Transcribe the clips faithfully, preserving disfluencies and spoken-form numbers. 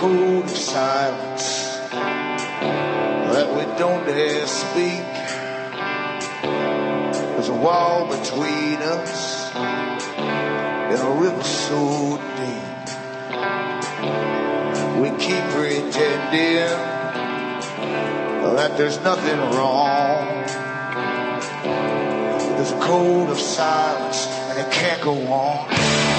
code of silence that we don't dare speak. There's a wall between us in a river so deep. We keep pretending that there's nothing wrong. There's a code of silence and it can't go on.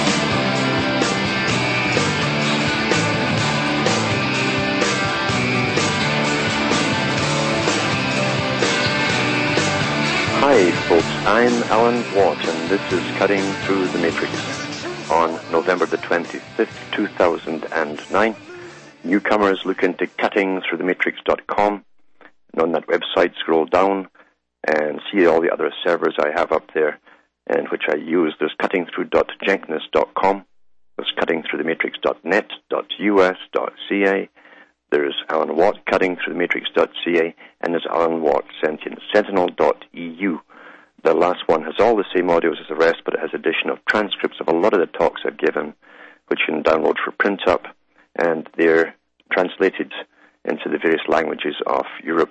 Hi folks, I'm Alan Watt and this is Cutting Through the Matrix on November the twenty-fifth, two thousand nine. Newcomers look into cutting through the matrix dot com, and on that website scroll down and see all the other servers I have up there and which I use. There's cutting through dot jenkins dot com, there's cutting through the matrix dot net, .us, .ca, there's Alan Watt, cutting through the matrix dot c a, and there's Alan Watt, Sentient Sentinel dot e u. The last one has all the same audios as the rest, but it has addition of transcripts of a lot of the talks I've given, which you can download for print up, and they're translated into the various languages of Europe.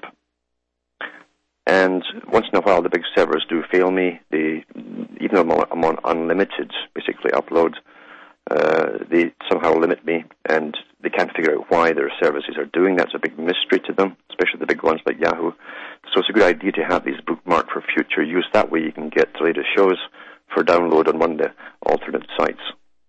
And once in a while, the big servers do fail me. They, even though I'm on, I'm on unlimited, basically, uploads, uh, they somehow limit me, and they can't figure out why their services are doing that. It's a big mystery to them, especially the big ones like Yahoo. So it's a good idea to have these bookmarked for future use. That way you can get the latest shows for download on one of the alternate sites.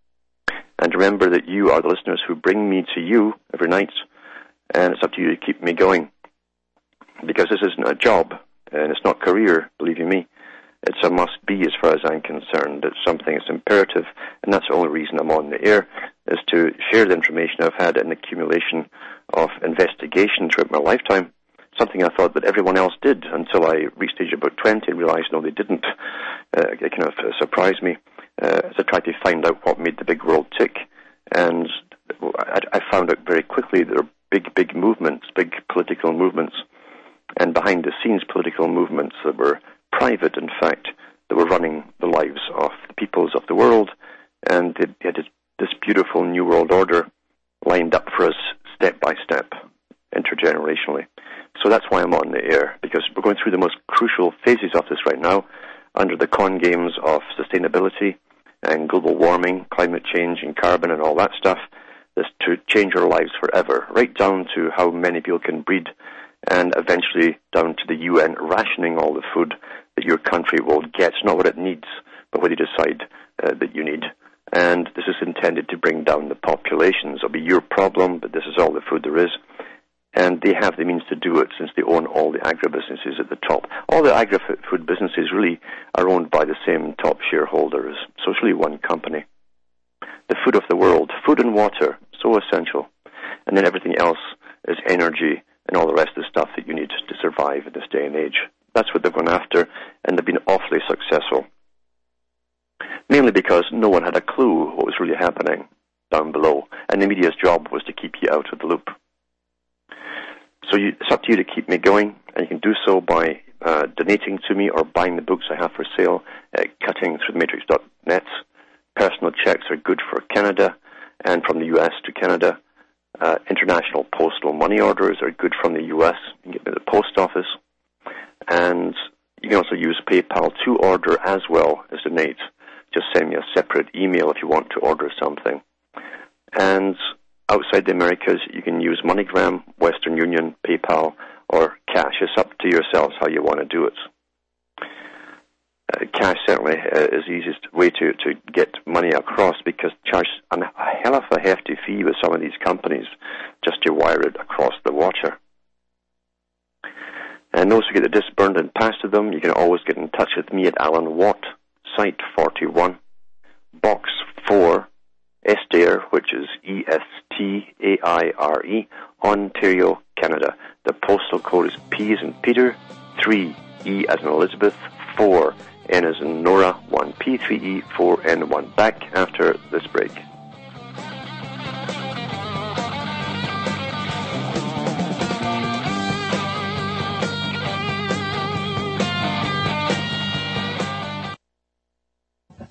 And remember that you are the listeners who bring me to you every night, and it's up to you to keep me going. Because this isn't a job, and it's not career, believe you me. It's a must-be as far as I'm concerned. It's something that's imperative, and that's the only reason I'm on the air, is to share the information I've had an accumulation of investigation throughout my lifetime, something I thought that everyone else did until I reached age about twenty and realized, no, they didn't. Uh, it kind of uh, surprised me uh, as I tried to find out what made the big world tick, and I, I found out very quickly there are big, big movements, big political movements, and behind-the-scenes political movements that were private, in fact, that were running the lives of the peoples of the world, and they had this beautiful new world order lined up for us step by step, intergenerationally. So that's why I'm on the air, because we're going through the most crucial phases of this right now, under the con games of sustainability and global warming, climate change and carbon and all that stuff, is to change our lives forever, right down to how many people can breed, and eventually down to the U N rationing all the food that your country will get, not what it needs, but what you decide uh, that you need. And this is intended to bring down the populations. It'll be your problem, but this is all the food there is. And they have the means to do it since they own all the agribusinesses at the top. All the agri-food businesses really are owned by the same top shareholders. So it's really one company. The food of the world, food and water, so essential. And then everything else is energy and all the rest of the stuff that you need to survive in this day and age. That's what they've gone after, and they've been awfully successful. Mainly because no one had a clue what was really happening down below, and the media's job was to keep you out of the loop. So you, it's up to you to keep me going, and you can do so by uh, donating to me or buying the books I have for sale at cutting through the matrix dot net. Personal checks are good for Canada and from the U S to Canada. Uh, international postal money orders are good from the U S. You can get them at the post office. And you can also use PayPal to order as well as donate. Just send me a separate email if you want to order something. And outside the Americas, you can use MoneyGram, Western Union, PayPal, or cash. It's up to yourselves how you want to do it. Uh, cash certainly uh, is the easiest way to, to get money across, because charge a hell of a hefty fee with some of these companies just to wire it across the water. And those who get the disc burned and passed to them, you can always get in touch with me at Alan Watt, Site forty-one, Box four, Estaire, which is E S T A I R E, Ontario, Canada. The postal code is P as in Peter, three, E as in Elizabeth, four, N as in Nora, one, P, three, E, four, N, one. Back after this break.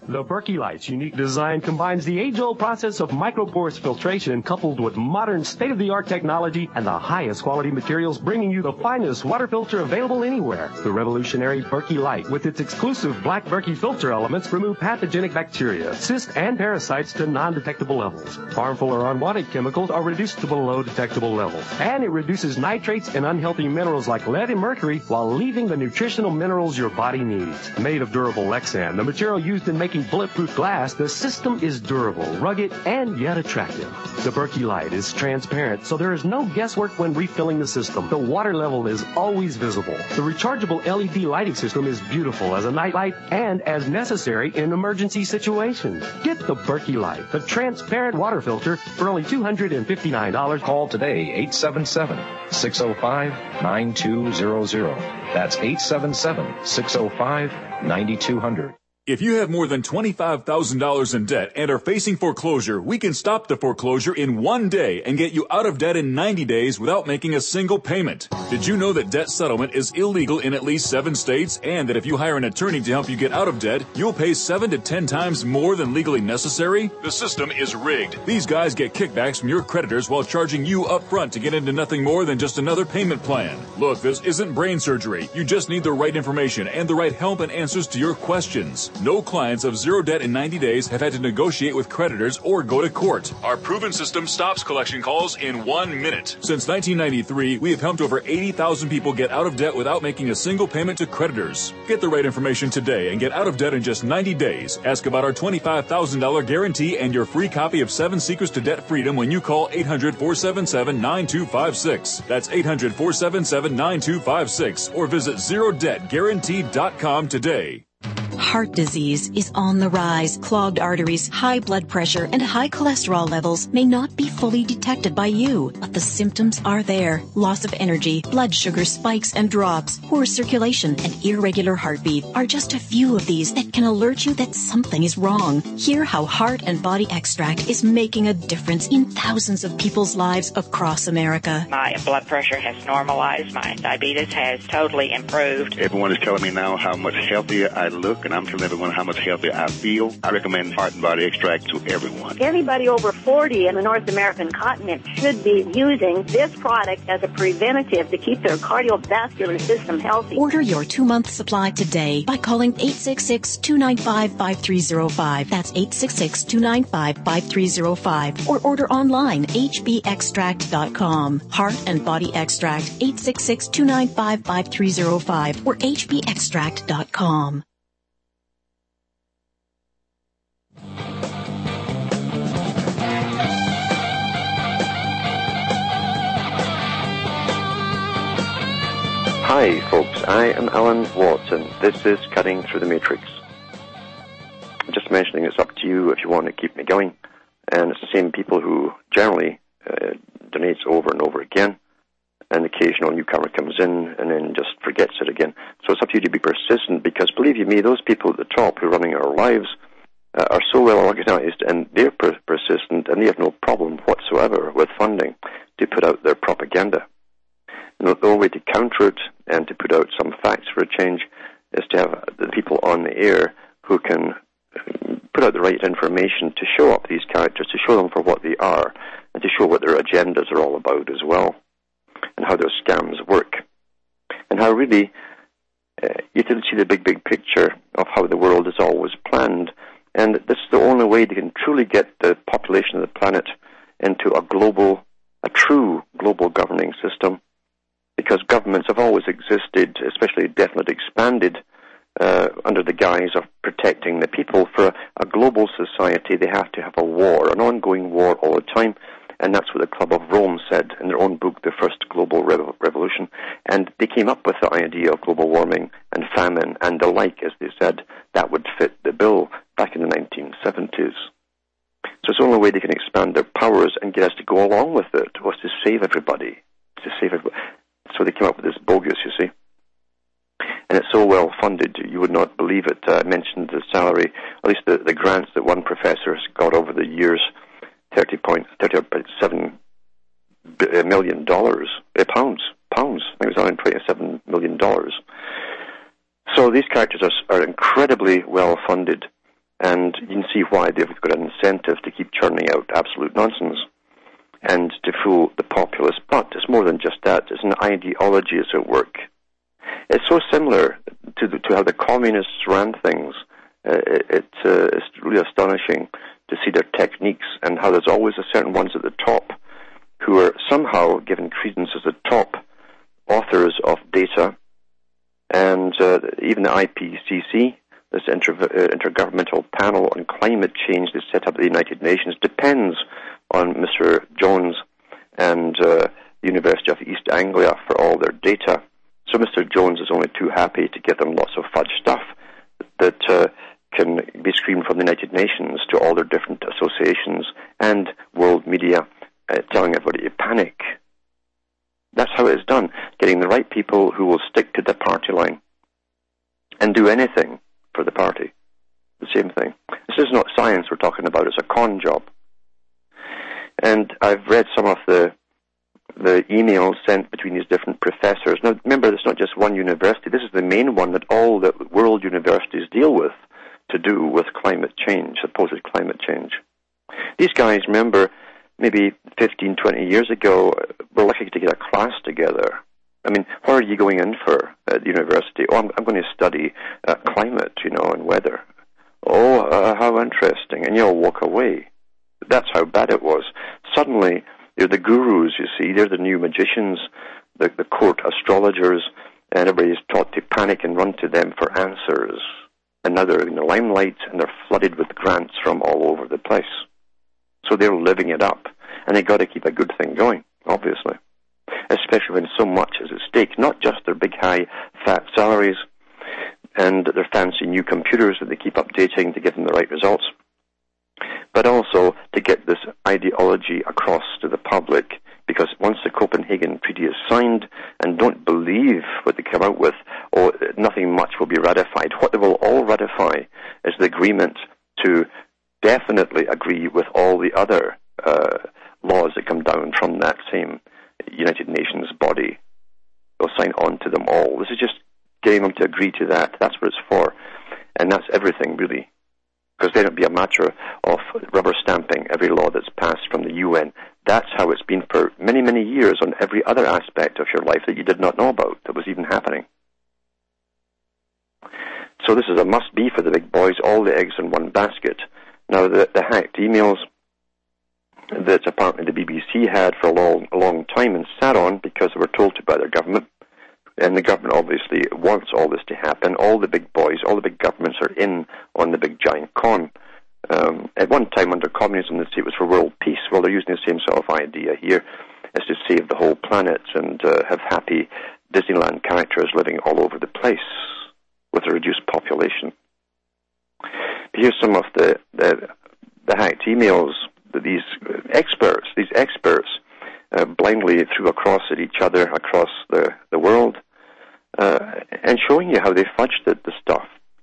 The Berkey Light's unique design combines the age-old process of microporous filtration coupled with modern state-of-the-art technology and the highest quality materials, bringing you the finest water filter available anywhere. The revolutionary Berkey Light, with its exclusive black Berkey filter elements, remove pathogenic bacteria, cysts, and parasites to non-detectable levels. Harmful or unwanted chemicals are reduced to below detectable levels. And it reduces nitrates and unhealthy minerals like lead and mercury while leaving the nutritional minerals your body needs. Made of durable Lexan, the material used in making bulletproof glass, the system is durable, rugged, and yet attractive. The Berkey Light is transparent, so there is no guesswork when refilling the system. The water level is always visible. The rechargeable L E D lighting system is beautiful as a night light and as necessary in emergency situations. Get the Berkey Light, the transparent water filter, for only two hundred fifty-nine dollars. Call today, eight seven seven, six oh five, nine two zero zero. That's eight seven seven, six oh five, nine two zero zero. If you have more than twenty-five thousand dollars in debt and are facing foreclosure, we can stop the foreclosure in one day and get you out of debt in ninety days without making a single payment. Did you know that debt settlement is illegal in at least seven states, and that if you hire an attorney to help you get out of debt, you'll pay seven to ten times more than legally necessary? The system is rigged. These guys get kickbacks from your creditors while charging you up front to get into nothing more than just another payment plan. Look, this isn't brain surgery. You just need the right information and the right help and answers to your questions. No clients of zero debt in ninety days have had to negotiate with creditors or go to court. Our proven system stops collection calls in one minute. Since nineteen ninety-three, we have helped over eighty thousand people get out of debt without making a single payment to creditors. Get the right information today and get out of debt in just ninety days. Ask about our twenty-five thousand dollars guarantee and your free copy of Seven Secrets to Debt Freedom when you call eight hundred, four seven seven, nine two five six. That's eight hundred, four seven seven, nine two five six or visit zero debt guarantee dot com today. Heart disease is on the rise. Clogged arteries, high blood pressure, and high cholesterol levels may not be fully detected by you, but the symptoms are there. Loss of energy, blood sugar spikes and drops, poor circulation, and irregular heartbeat are just a few of these that can alert you that something is wrong. Hear how Heart and Body Extract is making a difference in thousands of people's lives across America. My blood pressure has normalized. My diabetes has totally improved. Everyone is telling me now how much healthier I look, and I'm telling everyone how much healthier I feel. I recommend Heart and Body Extract to everyone. Anybody over forty in the North American continent should be using this product as a preventative to keep their cardiovascular system healthy. Order your two-month supply today by calling eight six six, two nine five, five three zero five. That's eight six six, two nine five, five three zero five. Or order online, h b extract dot com. Heart and Body Extract, eight six six, two nine five, five three zero five or h b extract dot com. Hi, folks. I am Alan Watson. This is Cutting Through the Matrix. I'm just mentioning it's up to you if you want to keep me going. And it's the same people who generally uh, donates over and over again. An occasional newcomer comes in and then just forgets it again. So it's up to you to be persistent, because believe you me, those people at the top who are running our lives uh, are so well organized, and they're per- persistent, and they have no problem whatsoever with funding to put out their propaganda. And the only way to counter it and to put out some facts for a change is to have the people on the air who can put out the right information to show up these characters, to show them for what they are, and to show what their agendas are all about as well, and how their scams work, and how really uh, you can see the big, big picture of how the world is always planned. And this is the only way they can truly get the population of the planet into a global, a true global governing system. Because governments have always existed, especially definitely expanded, uh, under the guise of protecting the people. For a, a global society, they have to have a war, an ongoing war all the time, and that's what the Club of Rome said in their own book, The First Global Revo- Revolution. And they came up with the idea of global warming and famine and the like, as they said, that would fit the bill back in the nineteen seventies. So it's the only way they can expand their powers and get us to go along with it was to save everybody, to save everybody. So they came up with this bogus, you see. And it's so well funded, you would not believe it. Uh, I mentioned the salary, at least the, the grants that one professor has got over the years, thirty point seven million dollars, uh, pounds, pounds. I think it was one hundred twenty-seven million dollars. So these characters are, are incredibly well funded, And you can see why they've got an incentive to keep churning out absolute nonsense and to fool the populace. But it's more than just that. It's an ideology is at work. It's so similar to, the, to how the communists ran things. Uh, it, it, uh, it's really astonishing to see their techniques and how there's always a certain ones at the top who are somehow given credence as the top authors of data. And uh, even the I P C C, this inter- uh, Intergovernmental Panel on Climate Change they set up at the United Nations, depends on Mister Jones and uh, the University of East Anglia for all their data. So Mister Jones is only too happy to give them lots of fudge stuff that uh, can be screamed from the United Nations to all their different associations and world media, uh, telling everybody to panic. That's how it is done, getting the right people who will stick to the party line and do anything for the party. The same thing. This is not science we're talking about, it's a con job. And I've read some of the the emails sent between these different professors. Now, remember, it's not just one university. This is the main one that all the world universities deal with to do with climate change, supposed climate change. These guys, remember, maybe fifteen, twenty years ago, were lucky to get a class together. I mean, what are you going in for at the university? Oh, I'm, I'm going to study uh, climate, you know, and weather. Oh, uh, how interesting. And you'll walk away. That's how bad it was. Suddenly, they're the gurus, you see. They're the new magicians, the, the court astrologers, and everybody's taught to panic and run to them for answers. And now they're in the limelight, and they're flooded with grants from all over the place. So they're living it up. And they've got to keep a good thing going, obviously. Especially when so much is at stake. Not just their big, high, fat salaries and their fancy new computers that they keep updating to give them the right results, but also to get this ideology across to the public, because once the Copenhagen Treaty is signed, and don't believe what they come out with, or nothing much will be ratified. What they will all ratify is the agreement to definitely agree with all the other uh, laws that come down from that same United Nations body. They'll sign on to them all. This is just getting them to agree to that. That's what it's for. And that's everything, really. Because then it'll be a matter of rubber stamping every law that's passed from the U N. That's how it's been for many, many years on every other aspect of your life that you did not know about, that was even happening. So this is a must-be for the big boys, all the eggs in one basket. Now, the, the hacked emails that apparently the B B C had for a long, a long time and sat on because they were told to by their government, and the government obviously wants all this to happen. All the big boys, all the big governments are in on the big giant con. Um, at one time under communism, they'd say it was for world peace. Well, they're using the same sort of idea here as to save the whole planet and uh, have happy Disneyland characters living all over the place with a reduced population. But here's some of the, the, the hacked emails that these experts, these experts uh, blindly threw across at each other across the, the world, uh, and showing you how they fudged the, the stuff.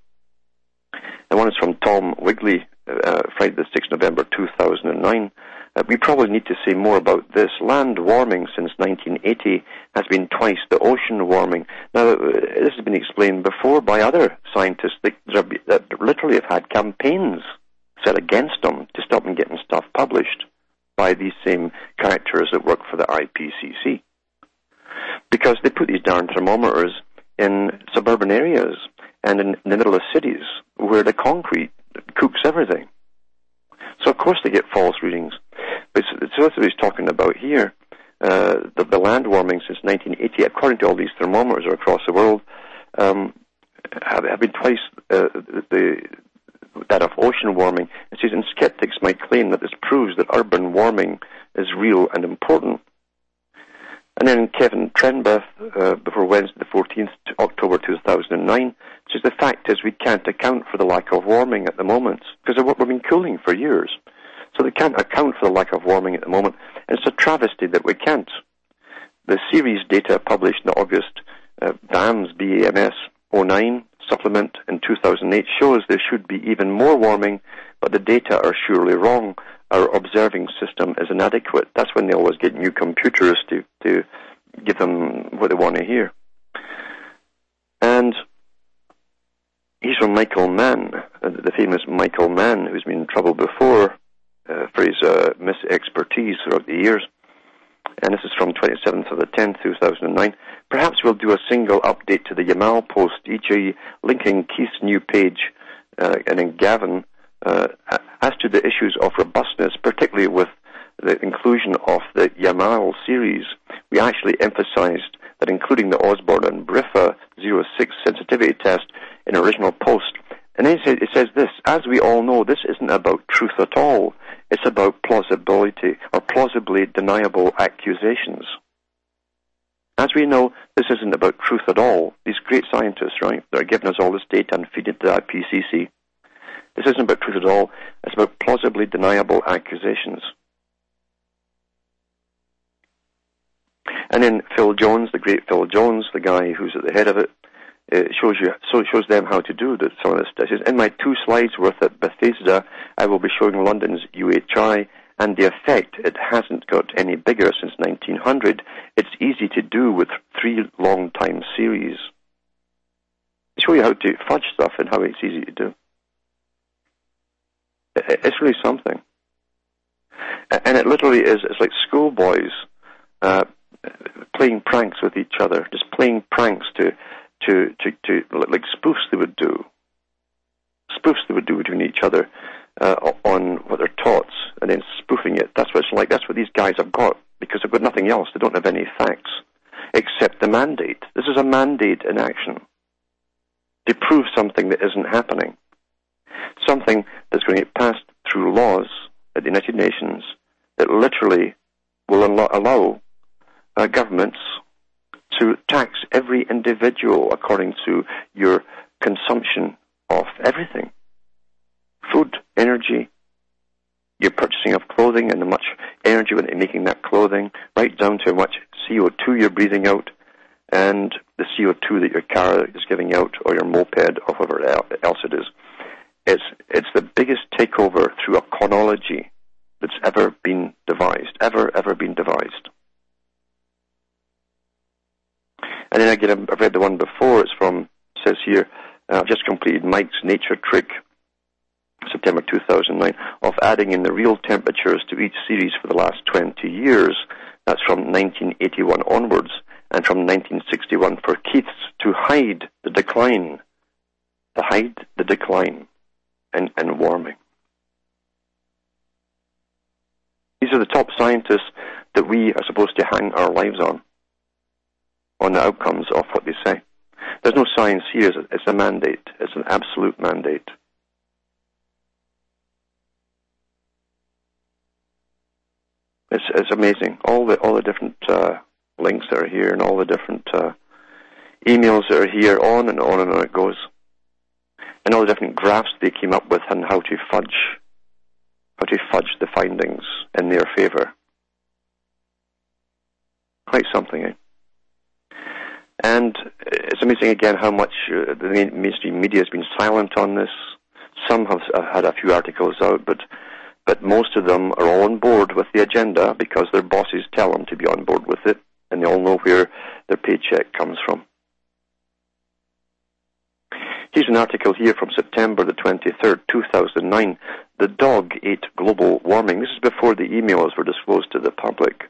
And one is from Tom Wigley, uh, Friday the sixth of November two thousand nine. Uh, we probably need to say more about this. Land warming since nineteen eighty has been twice the ocean warming. Now, uh, this has been explained before by other scientists that, that literally have had campaigns set against them to stop them getting stuff published by these same characters that work for the I P C C. Because they put these darn thermometers in suburban areas and in the middle of cities where the concrete cooks everything. So, of course, they get false readings. But so that's what he's talking about here. Uh, the, the land warming since nineteen eighty, according to all these thermometers across the world, um, have, have been twice uh, the that of ocean warming. It says, and skeptics might claim that this proves that urban warming is real and important. And then Kevin Trenbath, uh, before Wednesday the fourteenth, October two thousand nine, says the fact is we can't account for the lack of warming at the moment, because we've been cooling for years. So they can't account for the lack of warming at the moment, and it's a travesty that we can't. The series data published in the August uh, B A M S, B A M S oh nine supplement in two thousand eight shows there should be even more warming, but the data are surely wrong. Our observing system is inadequate. That's when they always get new computers to, to give them what they want to hear. And he's from Michael Mann, uh, the famous Michael Mann, who's been in trouble before uh, for his uh, mis-expertise throughout the years. And this is from twenty-seventh of the tenth, two thousand nine. Perhaps we'll do a single update to the Yamal post, each linking Keith's new page, uh, and then Gavin, uh, as to the issues of robustness, particularly with the inclusion of the Yamal series. We actually emphasized that including the Osborne and Briffa zero six sensitivity test in original post. And then it says this: as we all know, this isn't about truth at all. It's about plausibility or plausibly deniable accusations. As we know, this isn't about truth at all. These great scientists, right, that are giving us all this data and feeding it to the I P C C. This isn't about truth at all. It's about plausibly deniable accusations. And then Phil Jones, the great Phil Jones, the guy who's at the head of it, it shows you, so it shows them how to do this, some of this stuff. In my two slides worth at Bethesda, I will be showing London's U H I and the effect. It hasn't got any bigger since nineteen hundred. It's easy to do with three long time series. I show you how to fudge stuff and how it's easy to do. It's really something. And it literally is, it's like schoolboys uh, playing pranks with each other, just playing pranks to To, to, to, like spoofs they would do. Spoofs they would do between each other uh, on what they're taught, and then spoofing it. That's what it's like. That's what these guys have got, because they've got nothing else. They don't have any facts except the mandate. This is a mandate in action to prove something that isn't happening. Something that's going to get passed through laws at the United Nations that literally will allow, allow uh, governments to tax every individual according to your consumption of everything. Food, energy, your purchasing of clothing and how much energy when you're making that clothing, right down to how much C O two you're breathing out and the C O two that your car is giving out or your moped or whatever else it is. It's, it's the biggest takeover through a chronology that's ever been devised, ever, ever been devised. And then again, I've read the one before. It's from, it says here, uh, I've just completed Mike's nature trick, September two thousand nine, of adding in the real temperatures to each series for the last twenty years. That's from nineteen eighty-one onwards, and from nineteen sixty-one for Keith's, to hide the decline. To hide the decline and, and warming. These are the top scientists that we are supposed to hang our lives on. On the outcomes of what they say. There's no science here. It's a mandate. It's an absolute mandate. It's, it's amazing. All the all the different uh, links that are here and all the different uh, emails that are here, on and on and on it goes. And all the different graphs they came up with and how to fudge, how to fudge the findings in their favor. Quite something, eh? And it's amazing again how much uh, the mainstream media has been silent on this. Some have uh, had a few articles out, but but most of them are all on board with the agenda because their bosses tell them to be on board with it, and they all know where their paycheck comes from. Here's an article here from September the twenty-third, two thousand nine. The dog ate global warming. This is before the emails were disclosed to the public.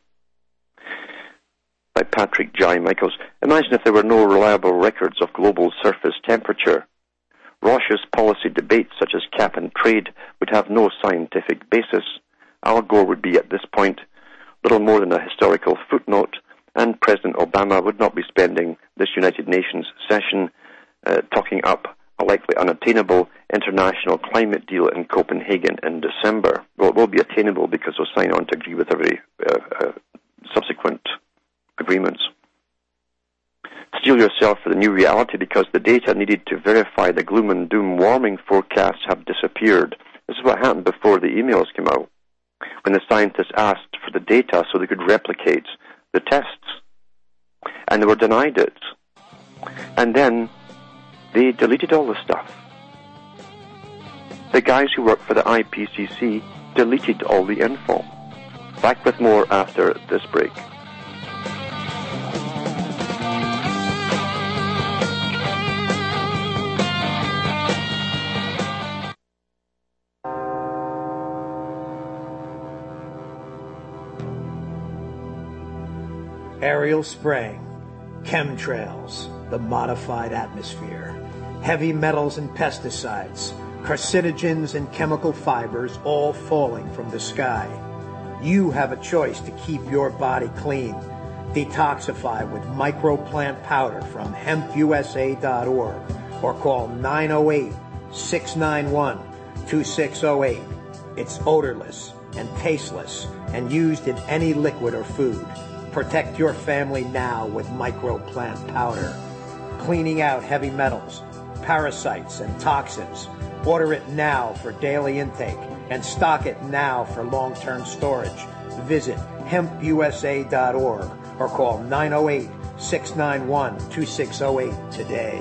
By Patrick J. Michaels. Imagine if there were no reliable records of global surface temperature. Raucous policy debates such as cap and trade would have no scientific basis. Al Gore would be at this point little more than a historical footnote, and President Obama would not be spending this United Nations session uh, talking up a likely unattainable international climate deal in Copenhagen in December. Well, it will be attainable because they'll sign on to agree with every uh, uh, subsequent agreements. Steel yourself for the new reality because the data needed to verify the gloom and doom warming forecasts have disappeared. This is what happened before the emails came out, when the scientists asked for the data so they could replicate the tests. And they were denied it. And then they deleted all the stuff. The guys who work for the I P C C deleted all the info. Back with more after this break. aerial spraying, chemtrails, the modified atmosphere, heavy metals and pesticides, carcinogens and chemical fibers all falling from the sky. You have a choice to keep your body clean. Detoxify with microplant powder from hemp u s a dot org or call nine oh eight, six nine one, two six oh eight. It's odorless and tasteless and used in any liquid or food. Protect your family now with microplant powder. Cleaning out heavy metals, parasites, and toxins. Order it now for daily intake and stock it now for long-term storage. Visit hemp u s a dot org or call nine oh eight, six nine one, two six oh eight today.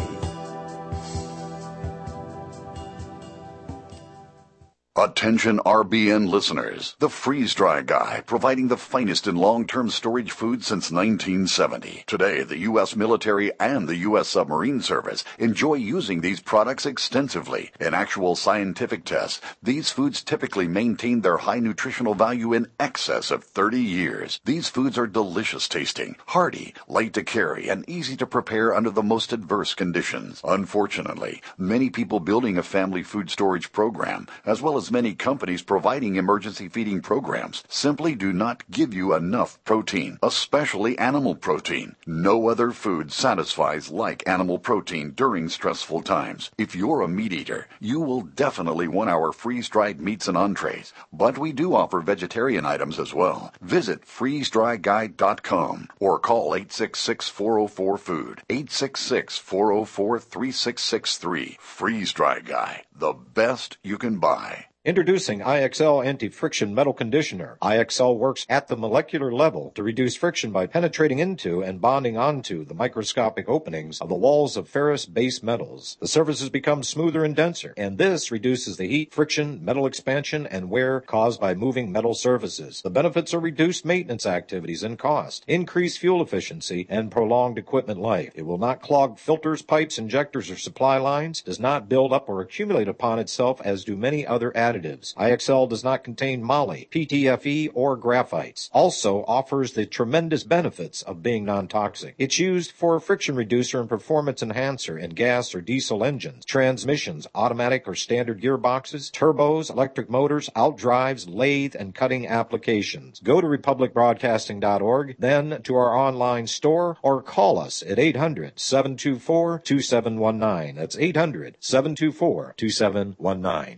Attention R B N listeners. The Freeze Dry Guy, providing the finest in long-term storage food since nineteen seventy. Today, the U S military and the U S submarine service enjoy using these products extensively. In actual scientific tests, these foods typically maintain their high nutritional value in excess of thirty years. These foods are delicious tasting, hearty, light to carry, and easy to prepare under the most adverse conditions. Unfortunately, many people building a family food storage program, as well as many companies providing emergency feeding programs, simply do not give you enough protein, especially animal protein. No other food satisfies like animal protein during stressful times. If you're a meat eater, you will definitely want our freeze-dried meats and entrees, but we do offer vegetarian items as well. Visit freeze dry guide dot com or call eight six six, four oh four, food, eight six six, four oh four, three six six three. Freeze Dry Guy, the best you can buy. Introducing I X L Anti-Friction Metal Conditioner. I X L works at the molecular level to reduce friction by penetrating into and bonding onto the microscopic openings of the walls of ferrous base metals. The surfaces become smoother and denser, and this reduces the heat, friction, metal expansion, and wear caused by moving metal surfaces. The benefits are reduced maintenance activities and cost, increased fuel efficiency, and prolonged equipment life. It will not clog filters, pipes, injectors, or supply lines, does not build up or accumulate upon itself as do many other additives. I X L does not contain moly, P T F E, or graphites. Also offers the tremendous benefits of being non-toxic. It's used for a friction reducer and performance enhancer in gas or diesel engines, transmissions, automatic or standard gearboxes, turbos, electric motors, outdrives, lathe, and cutting applications. Go to republic broadcasting dot org, then to our online store, or call us at eight hundred, seven two four, two seven one nine. That's eight hundred, seven two four, two seven one nine.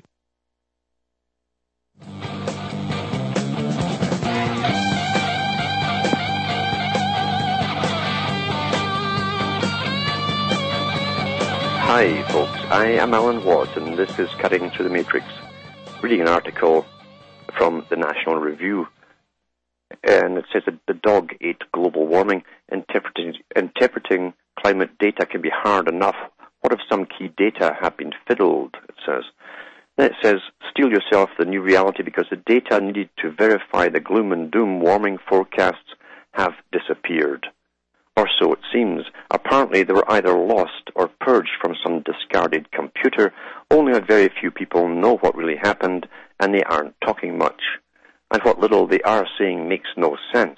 Hi folks, I am Alan Watt and this is Cutting Through the Matrix, reading an article from the National Review, and it says that the dog ate global warming. Interpreting, interpreting climate data can be hard enough. What if some key data have been fiddled, it says. Then it says, steel yourself the new reality because the data needed to verify the gloom and doom warming forecasts have disappeared. Or so it seems. Apparently they were either lost or purged from some discarded computer. Only a very few people know what really happened, and they aren't talking much. And what little they are saying makes no sense.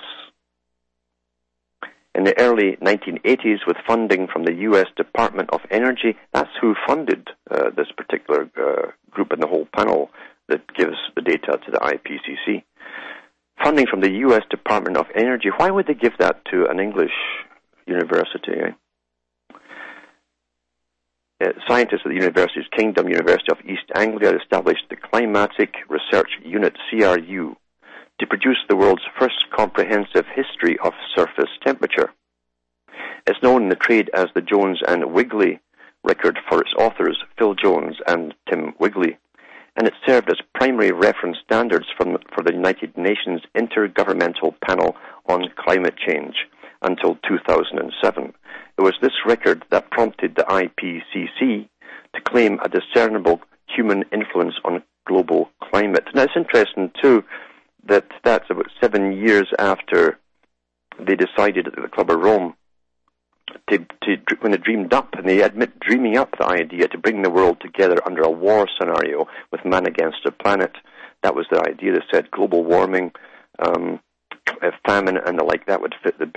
In the early nineteen eighties, with funding from the U S Department of Energy, that's who funded uh, this particular uh, group and the whole panel that gives the data to the I P C C. Funding from the U S Department of Energy, why would they give that to an English university? Eh? Uh, scientists at the University of Kingdom, University of East Anglia, established the Climatic Research Unit, C R U, to produce the world's first comprehensive history of surface temperature. It's known in the trade as the Jones and Wigley record for its authors, Phil Jones and Tim Wigley, and it served as primary reference standards from, for the United Nations Intergovernmental Panel on Climate Change until two thousand seven. It was this record that prompted the I P C C to claim a discernible human influence on global climate. Now, it's interesting, too, that that's about seven years after they decided at the Club of Rome to, to when they dreamed up, and they admit dreaming up the idea to bring the world together under a war scenario with man against the planet. That was the idea. They said global warming, um, famine, and the like, that would fit the bill.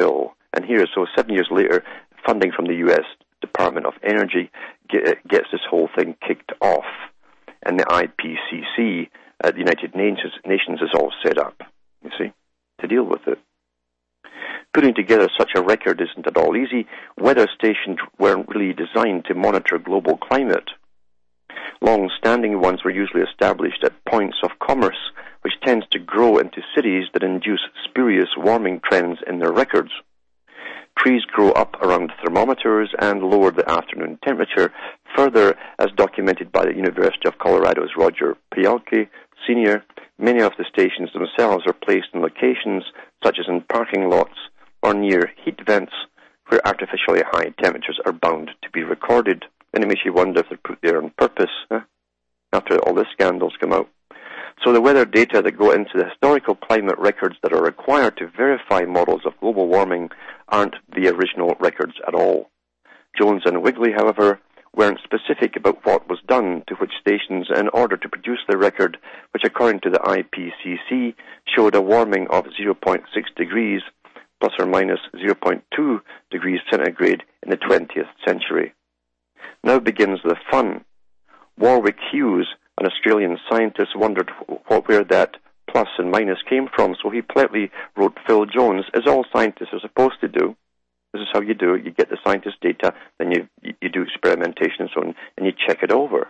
And here, so seven years later, funding from the U S Department of Energy get, gets this whole thing kicked off. And the I P C C at the United Nations, Nations is all set up, you see, to deal with it. Putting together such a record isn't at all easy. Weather stations weren't really designed to monitor global climate. Long-standing ones were usually established at points of commerce, which tends to grow into cities that induce spurious warming trends in their records. Trees grow up around thermometers and lower the afternoon temperature, further as documented by the University of Colorado's Roger Pielke, Senior. Many of the stations themselves are placed in locations such as in parking lots or near heat vents where artificially high temperatures are bound to be recorded. And it makes you wonder if they're put there on purpose, huh? After all the scandals come out. So the weather data that go into the historical climate records that are required to verify models of global warming aren't the original records at all. Jones and Wigley, however, weren't specific about what was done to which stations in order to produce the record, which according to the I P C C showed a warming of zero point six degrees plus or minus zero point two degrees centigrade in the twentieth century. Now begins the fun. Warwick Hughes, an Australian scientist, wondered what, where that plus and minus came from, so he politely wrote Phil Jones, as all scientists are supposed to do. This is how you do it. You get the scientist data, then you, you do experimentation and so on, and you check it over.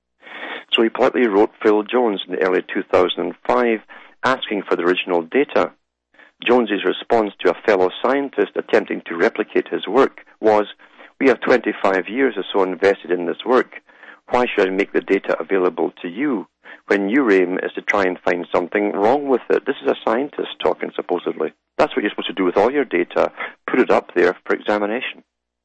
So he politely wrote Phil Jones in the early two thousand five, asking for the original data. Jones's response to a fellow scientist attempting to replicate his work was, "We have twenty-five years or so invested in this work. Why should I make the data available to you when your aim is to try and find something wrong with it?" This is a scientist talking, supposedly. That's what you're supposed to do with all your data. Put it up there for examination.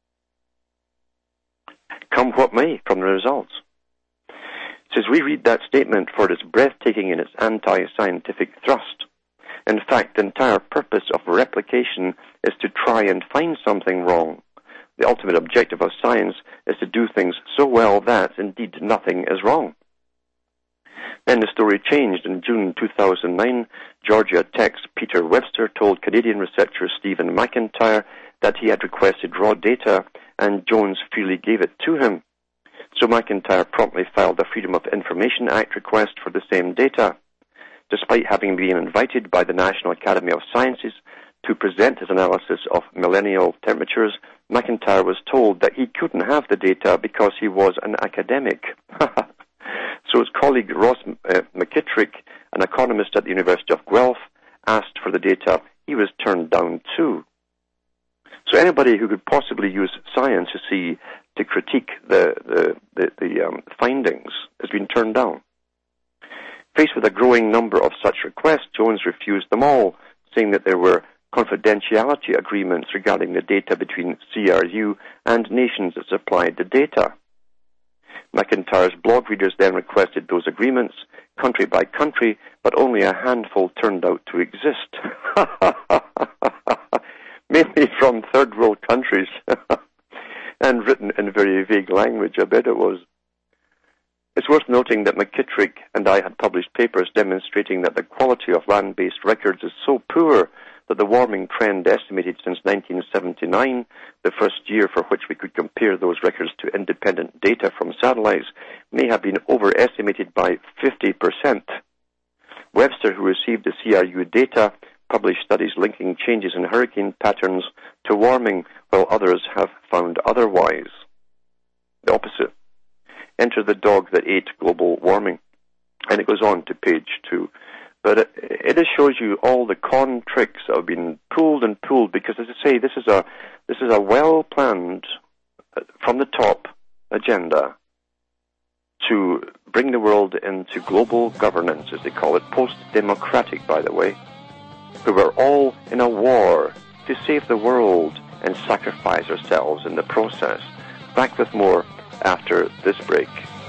Come what may from the results. Says we read that statement for it is breathtaking in its anti-scientific thrust. In fact, the entire purpose of replication is to try and find something wrong. The ultimate objective of science is to do things so well that, indeed, nothing is wrong. Then the story changed. In June two thousand nine, Georgia Tech's Peter Webster told Canadian researcher Stephen McIntyre that he had requested raw data and Jones freely gave it to him. So McIntyre promptly filed a Freedom of Information Act request for the same data. Despite having been invited by the National Academy of Sciences to present his analysis of millennial temperatures, McIntyre was told that he couldn't have the data because he was an academic. So his colleague Ross uh, McKittrick, an economist at the University of Guelph, asked for the data. He was turned down too. So anybody who could possibly use science to see to critique the the, the, the um, findings has been turned down. Faced with a growing number of such requests, Jones refused them all, saying that there were confidentiality agreements regarding the data between C R U and nations that supplied the data. McIntyre's blog readers then requested those agreements, country by country, but only a handful turned out to exist. Mainly from third world countries, and written in very vague language, I bet it was. It's worth noting that McKittrick and I had published papers demonstrating that the quality of land-based records is so poor that the warming trend estimated since nineteen seventy-nine, the first year for which we could compare those records to independent data from satellites, may have been overestimated by fifty percent. Webster, who received the C R U data, published studies linking changes in hurricane patterns to warming, while others have found otherwise. The opposite. Enter the dog that ate global warming. And it goes on to page two. But it, it just shows you all the con tricks that have been pulled and pulled, because, as I say, this is a this is a well-planned, uh, from the top agenda to bring the world into global governance, as they call it, post-democratic, by the way, who we're all in a war to save the world and sacrifice ourselves in the process. Back with more after this break.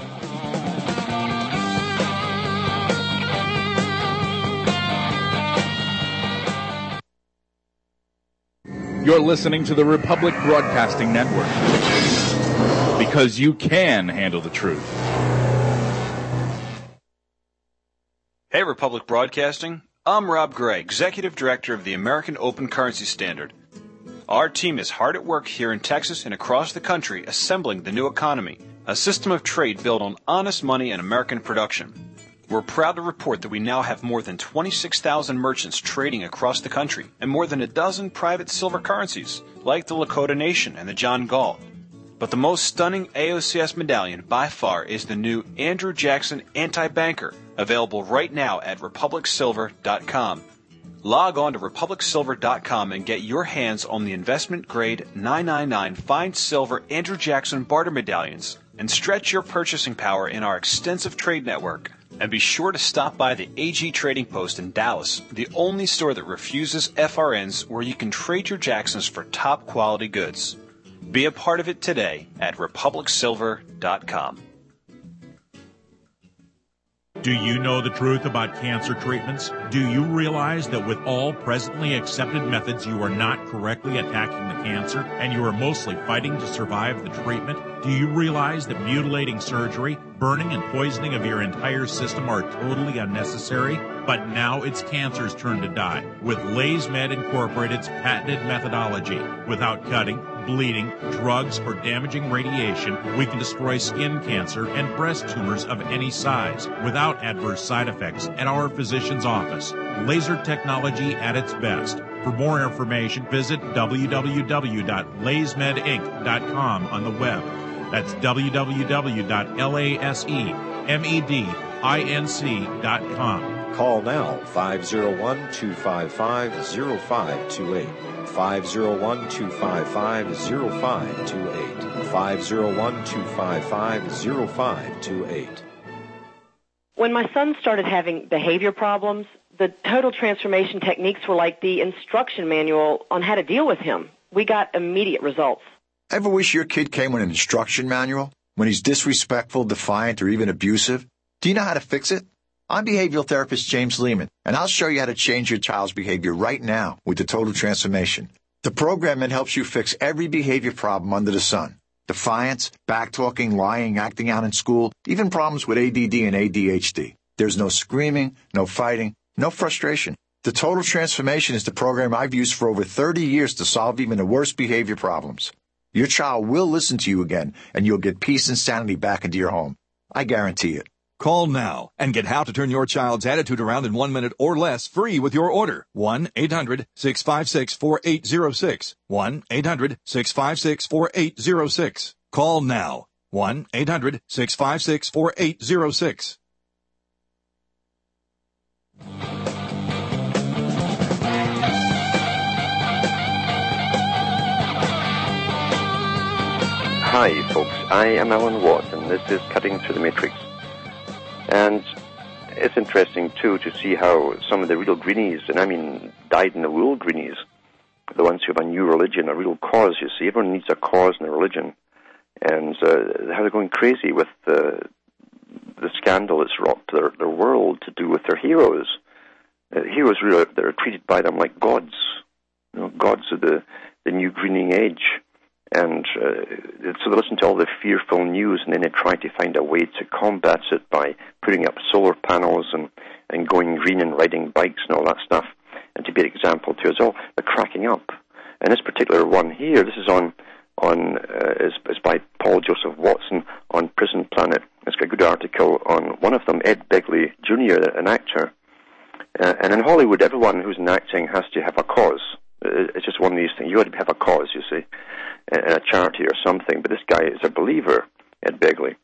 You're listening to the Republic Broadcasting Network, because you can handle the truth. Hey, Republic Broadcasting. I'm Rob Gray, Executive Director of the American Open Currency Standard. Our team is hard at work here in Texas and across the country assembling the new economy, a system of trade built on honest money and American production. We're proud to report that we now have more than twenty-six thousand merchants trading across the country and more than a dozen private silver currencies, like the Lakota Nation and the John Galt. But the most stunning A O C S medallion by far is the new Andrew Jackson Anti-Banker, available right now at republic silver dot com. Log on to republic silver dot com and get your hands on the investment-grade nine ninety-nine fine silver Andrew Jackson barter medallions and stretch your purchasing power in our extensive trade network. And be sure to stop by the A G Trading Post in Dallas, the only store that refuses F R Ns where you can trade your Jacksons for top-quality goods. Be a part of it today at republic silver dot com. Do you know the truth about cancer treatments? Do you realize that with all presently accepted methods, you are not correctly attacking the cancer and you are mostly fighting to survive the treatment? Do you realize that mutilating surgery, burning and poisoning of your entire system are totally unnecessary? But now it's cancer's turn to die with LaysMed Incorporated's patented methodology. Without cutting, bleeding, drugs, or damaging radiation, we can destroy skin cancer and breast tumors of any size without adverse side effects at our physician's office. Laser technology at its best. For more information, visit w w w dot lays med inc dot com on the web. That's w w w dot laysmed inc dot com. Call now, five oh one, two five five, oh five two eight. five oh one, two five five, oh five two eight. five oh one, two five five, oh five two eight. When my son started having behavior problems, the total transformation techniques were like the instruction manual on how to deal with him. We got immediate results. Ever wish your kid came with an instruction manual? When he's disrespectful, defiant, or even abusive? Do you know how to fix it? I'm behavioral therapist James Lehman, and I'll show you how to change your child's behavior right now with the Total Transformation. The program that helps you fix every behavior problem under the sun. Defiance, backtalking, lying, acting out in school, even problems with A D D and A D H D. There's no screaming, no fighting, no frustration. The Total Transformation is the program I've used for over thirty years to solve even the worst behavior problems. Your child will listen to you again, and you'll get peace and sanity back into your home. I guarantee it. Call now and get how to turn your child's attitude around in one minute or less free with your order. one eight hundred, six five six, four eight zero six. one eight hundred, six five six, four eight zero six. Call now. one eight hundred, six five six, four eight zero six. Hi, folks. I am Alan Watt, and this is Cutting Through the Matrix. And it's interesting, too, to see how some of the real greenies, and I mean dyed-in-the-wool greenies, the ones who have a new religion, a real cause, you see. Everyone needs a cause and a religion. And uh, how they're going crazy with the, the scandal that's rocked their, their world to do with their heroes. Uh, heroes really, that are treated by them like gods, you know, gods of the, the new greening age. And uh, so they listen to all the fearful news, and then they try to find a way to combat it by putting up solar panels and, and going green and riding bikes and all that stuff. And to be an example to us all, they're cracking up. And this particular one here, this is on on uh, is, is by Paul Joseph Watson on Prison Planet. It's got a good article on one of them, Ed Begley Junior, an actor. Uh, and in Hollywood, everyone who's in acting has to have a cause. It's just one of these things. You got to have a cause, you see, in a charity or something. But this guy is a believer, Ed Begley.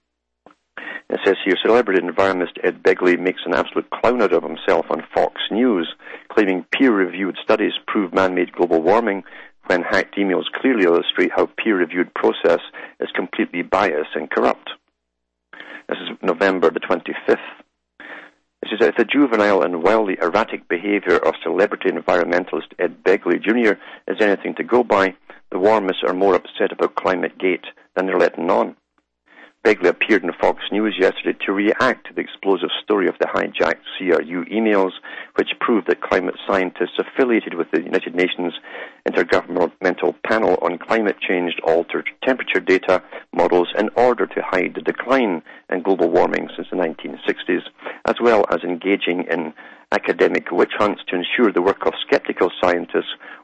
It says here, celebrity environmentalist Ed Begley makes an absolute clown out of himself on Fox News, claiming peer-reviewed studies prove man-made global warming, when hacked emails clearly illustrate how peer-reviewed process is completely biased and corrupt. This is November the twenty-fifth. It says, if the juvenile and wildly erratic behavior of celebrity environmentalist Ed Begley Junior is anything to go by, the warmists are more upset about Climate Gate than they're letting on. Begley appeared in Fox News yesterday to react to the explosive story of the hijacked C R U emails, which proved that climate scientists affiliated with the United Nations Intergovernmental Panel on Climate Change altered temperature data models in order to hide the decline in global warming since the nineteen sixties, as well as engaging in academic witch hunts to ensure the work of skeptical scientists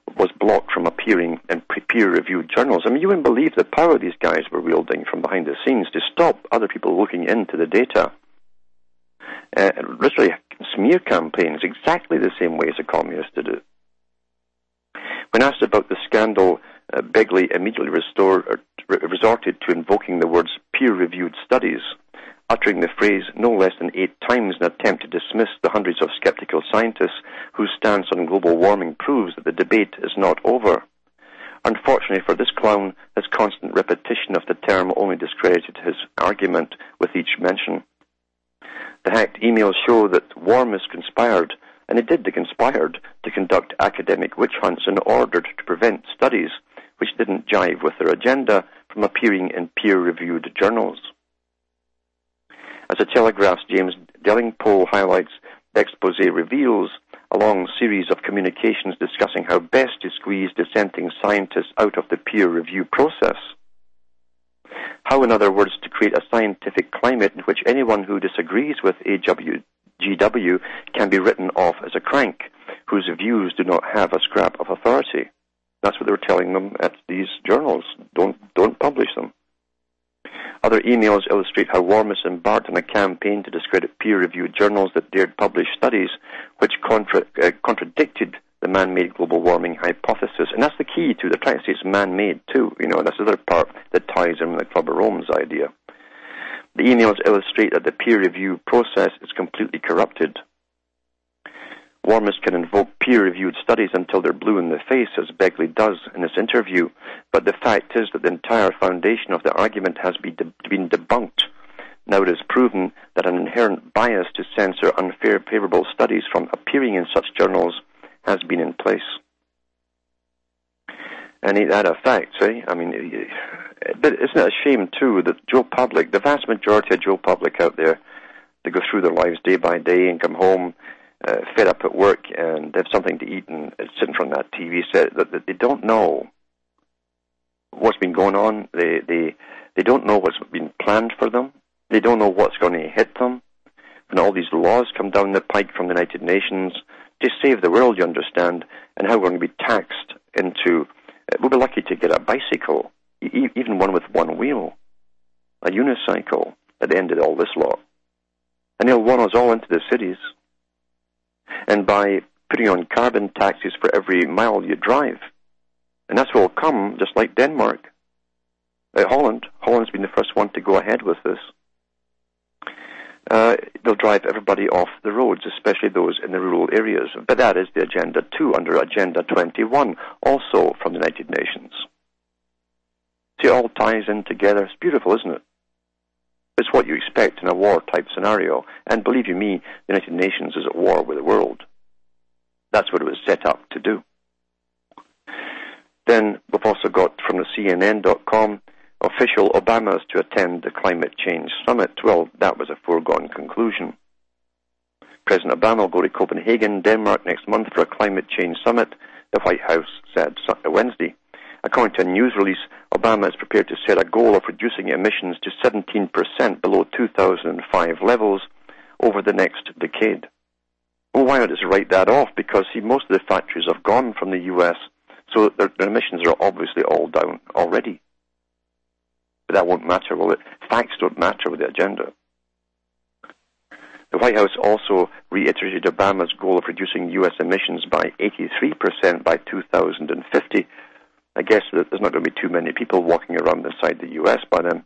was blocked from appearing in peer-reviewed journals. I mean, you wouldn't believe the power these guys were wielding from behind the scenes to stop other people looking into the data. Uh, literally smear campaigns exactly the same way as the communists did it. When asked about the scandal, uh, Begley immediately restored, or re- resorted to invoking the words peer-reviewed studies, uttering the phrase no less than eight times in an attempt to dismiss the hundreds of skeptical scientists whose stance on global warming proves that the debate is not over. Unfortunately for this clown, his constant repetition of the term only discredited his argument with each mention. The hacked emails show that warmists conspired, and it did, they conspired, to conduct academic witch hunts in order to prevent studies which didn't jive with their agenda from appearing in peer-reviewed journals. As the Telegraph's James Delingpole highlights, the expose reveals a long series of communications discussing how best to squeeze dissenting scientists out of the peer review process. How, in other words, to create a scientific climate in which anyone who disagrees with A W G W can be written off as a crank, whose views do not have a scrap of authority. That's what they were telling them at these journals. Don't, don't publish them. Other emails illustrate how warmists embarked on a campaign to discredit peer-reviewed journals that dared publish studies which contra- uh, contradicted the man-made global warming hypothesis. And that's the key to it. They're trying to say it's man-made too, you know, and that's the other part that ties in with the Club of Rome's idea. The emails illustrate that the peer review process is completely corrupted. Warmists can invoke peer-reviewed studies until they're blue in the face, as Begley does in this interview, but the fact is that the entire foundation of the argument has been, de- been debunked. Now it is proven that an inherent bias to censor unfair, favorable studies from appearing in such journals has been in place. And ain't that a fact, eh? I mean, but isn't it a shame, too, that Joe Public, the vast majority of Joe Public out there, they go through their lives day by day and come home Uh, fed up at work and they have something to eat and sit in front of that T V set, that, that they don't know what's been going on. They, they, they don't know what's been planned for them. They don't know what's going to hit them. When all these laws come down the pike from the United Nations to save the world, you understand, and how we're going to be taxed into, uh, we'll be lucky to get a bicycle, e- even one with one wheel, a unicycle at the end of all this lot. And they'll run us all into the cities. And by putting on carbon taxes for every mile you drive. And that's what will come, just like Denmark. Uh, Holland. Holland's been the first one to go ahead with this. Uh, they'll drive everybody off the roads, especially those in the rural areas. But that is the Agenda two, under Agenda twenty-one, also from the United Nations. See, it all ties in together. It's beautiful, isn't it? It's what you expect in a war-type scenario. And believe you me, the United Nations is at war with the world. That's what it was set up to do. Then we've also got from the C N N dot com, official Obamas to attend the climate change summit. Well, that was a foregone conclusion. President Obama will go to Copenhagen, Denmark next month for a climate change summit, the White House said Wednesday. According to a news release, Obama is prepared to set a goal of reducing emissions to seventeen percent below two thousand five levels over the next decade. Well, why not just write that off? Because, see, most of the factories have gone from the U S, so their, their emissions are obviously all down already. But that won't matter, will it? Facts don't matter with the agenda. The White House also reiterated Obama's goal of reducing U S emissions by eighty-three percent by two thousand fifty. I guess that there's not going to be too many people walking around inside the U S by then.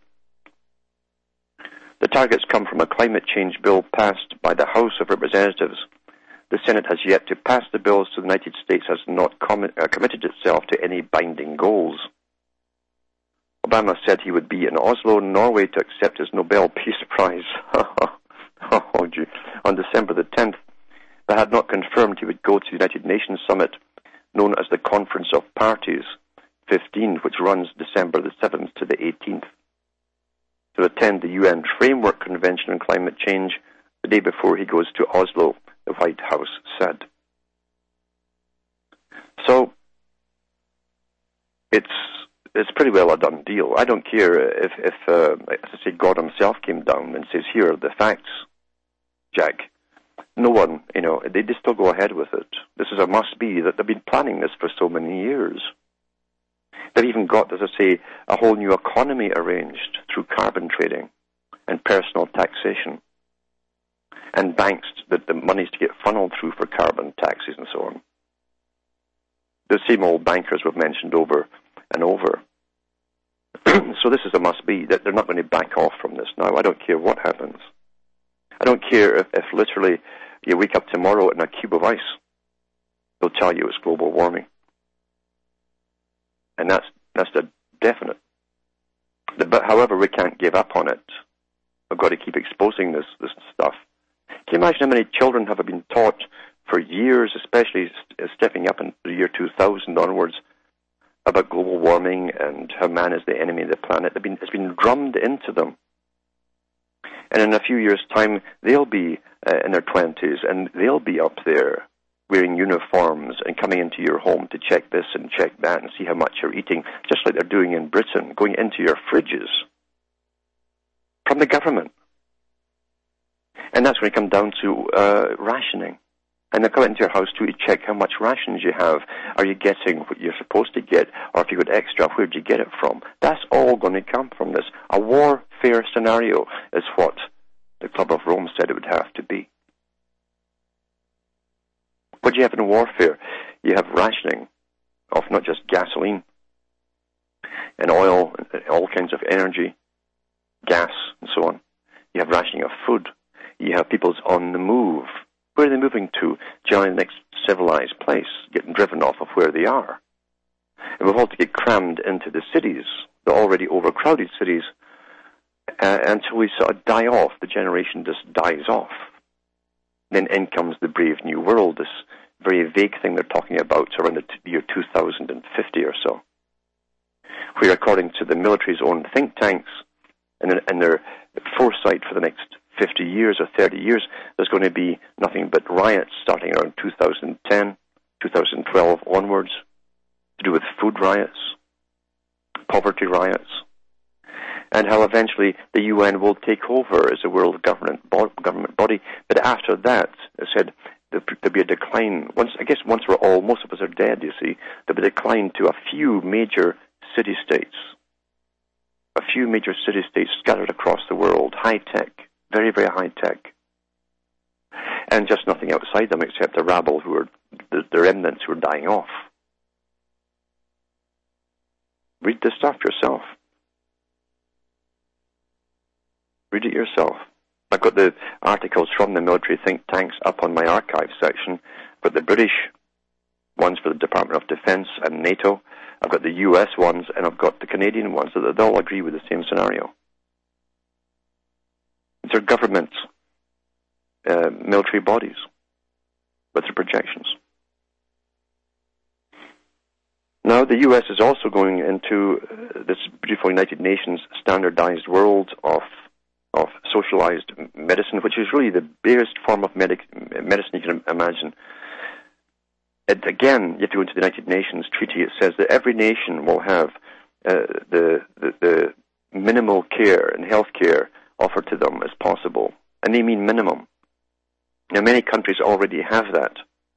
The targets come from a climate change bill passed by the House of Representatives. The Senate has yet to pass the bill, so the United States has not com- uh, committed itself to any binding goals. Obama said he would be in Oslo, Norway, to accept his Nobel Peace Prize oh, gee. on December the tenth, but had not confirmed he would go to the United Nations Summit, known as the Conference of Parties fifteen, which runs December the seventh to the eighteenth, to attend the U N Framework Convention on Climate Change the day before he goes to Oslo, the White House said. So, it's it's pretty well a done deal. I don't care if, if uh, as I say, God himself came down and says, here are the facts, Jack. no one, you know, they just still go ahead with it. This is a must-be. That they've been planning this for so many years. They've even got, as I say, a whole new economy arranged through carbon trading and personal taxation, and banks that the money's to get funneled through for carbon taxes and so on. The same old bankers we've mentioned over and over. So this is a must-be, that they're not going to back off from this now. I don't care what happens. I don't care if, if literally you wake up tomorrow in a cube of ice. They'll tell you it's global warming. And that's that's a definite. But however, we can't give up on it. We've got to keep exposing this, this stuff. Can you imagine how many children have been taught for years, especially stepping up in the year two thousand onwards, about global warming and how man is the enemy of the planet? Been, it's been drummed into them. And in a few years' time, they'll be uh, in their twenties, and they'll be up there wearing uniforms and coming into your home to check this and check that and see how much you're eating, just like they're doing in Britain, going into your fridges from the government. And that's when it comes down to uh, rationing. And they'll come into your house to check how much rations you have. Are you getting what you're supposed to get? Or if you got extra, where did you get it from? That's all going to come from this. A warfare scenario is what the Club of Rome said it would have to be. What do you have in warfare? You have rationing of not just gasoline and oil, and all kinds of energy, gas, and so on. You have rationing of food. You have people's on the move. Where are they moving to? Generally the next civilized place, getting driven off of where they are. And we've all to get crammed into the cities, the already overcrowded cities, uh, until we sort of die off. The generation just dies off. Then in comes the brave new world, this very vague thing they're talking about around the year two thousand fifty or so, where according to the military's own think tanks and, and their foresight for the next fifty years or thirty years, there's going to be nothing but riots starting around two thousand ten, two thousand twelve onwards, to do with food riots, poverty riots, and how eventually the U N will take over as a world government government body. But after that, I said, there'll be a decline. Once I guess once we're all, most of us are dead, you see, there'll be a decline to a few major city-states, a few major city-states scattered across the world, high-tech, very, very high-tech, and just nothing outside them except a rabble who are, the, the remnants who are dying off. Read this stuff yourself. Read it yourself. I've got the articles from the military think tanks up on my archive section. I've got the British ones for the Department of Defense and NATO. I've got the U S ones, and I've got the Canadian ones. They all agree with the same scenario. They're government, uh, military bodies with their projections. Now the U S is also going into uh, this beautiful United Nations standardized world of of socialized medicine, which is really the barest form of medic- medicine you can imagine. And again, you have to go into the United Nations Treaty. It says that every nation will have uh, the, the the minimal care and health care offered to them as possible. And they mean minimum. Now, many countries already have that.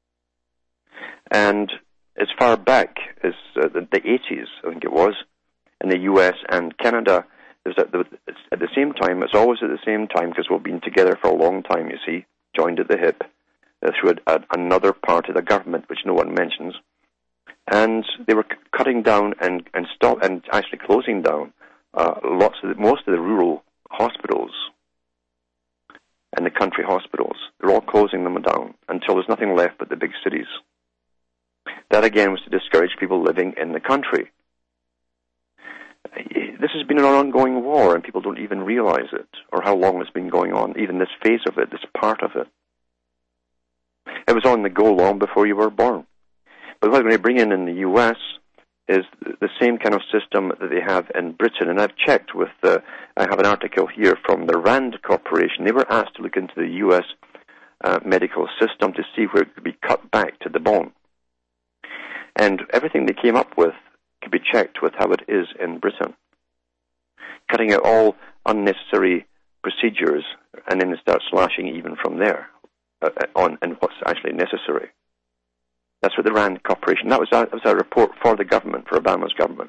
And as far back as uh, the, the eighties, I think it was, in the U S and Canada, is that the, it's at the same time, it's always at the same time, because we've been together for a long time, you see, joined at the hip, uh, through a, a, another part of the government, which no one mentions. And they were c- cutting down and, and stop and actually closing down uh, lots of the, most of the rural hospitals and the country hospitals. They're all closing them down until there's nothing left but the big cities. That again was to discourage people living in the country. This has been an ongoing war, and people don't even realize it, or how long it's been going on, even this phase of it, this part of it. It was on the go long before you were born. But what I'm going to bring in in the U S is the same kind of system that they have in Britain. And I've checked with, uh, I have an article here from the RAND Corporation. They were asked to look into the U S uh, medical system to see where it could be cut back to the bone. And everything they came up with could be checked with how it is in Britain. Cutting out all unnecessary procedures, and then they start slashing even from there. uh, on and what's actually necessary. That's what the RAND Corporation, that was, a, that was a report for the government, for Obama's government.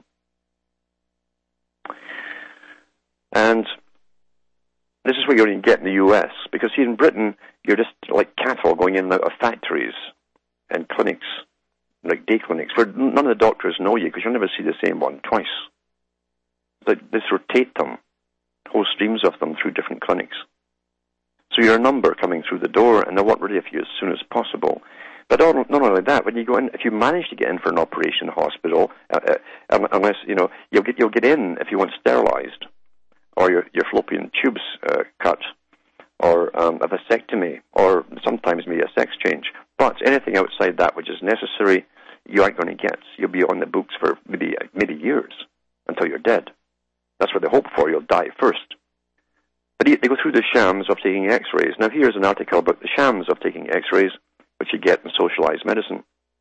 And this is what you're going to get in the U S, because see, in Britain, you're just like cattle going in and out of factories and clinics, like day clinics, where none of the doctors know you, because you'll never see the same one twice. They just rotate them, whole streams of them through different clinics. So you're a number coming through the door, and they want rid of you as soon as possible. But not only that, when you go in, if you manage to get in for an operation in a hospital, uh, uh, unless, you know, you'll get, you'll get in if you want sterilized, or your, your fallopian tubes uh, cut, or um, a vasectomy, or sometimes maybe a sex change. But anything outside that which is necessary, you aren't going to get. You'll be on the books for maybe maybe years, until you're dead. That's what they hope for. You'll die first. But they go through the shams of taking x-rays. Now here's an article about the shams of taking x-rays, which you get in socialized medicine.